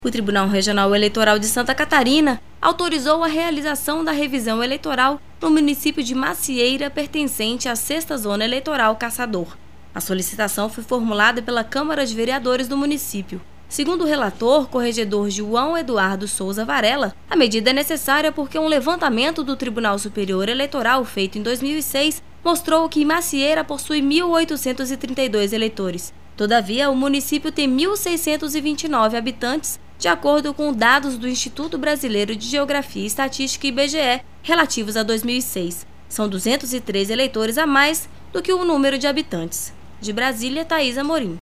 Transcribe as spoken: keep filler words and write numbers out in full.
O Tribunal Regional Eleitoral de Santa Catarina autorizou a realização da revisão eleitoral no município de Macieira, pertencente à sexta Zona Eleitoral Caçador. A solicitação foi formulada pela Câmara de Vereadores do município. Segundo o relator, corregedor João Eduardo Souza Varela, a medida é necessária porque um levantamento do Tribunal Superior Eleitoral feito em dois mil e seis mostrou que Macieira possui mil oitocentos e trinta e dois eleitores. Todavia, o município tem mil seiscentos e vinte e nove habitantes, de acordo com dados do Instituto Brasileiro de Geografia e Estatística I B G E, relativos a dois mil e seis. São duzentos e três eleitores a mais do que o número de habitantes. De Brasília, Thaís Amorim.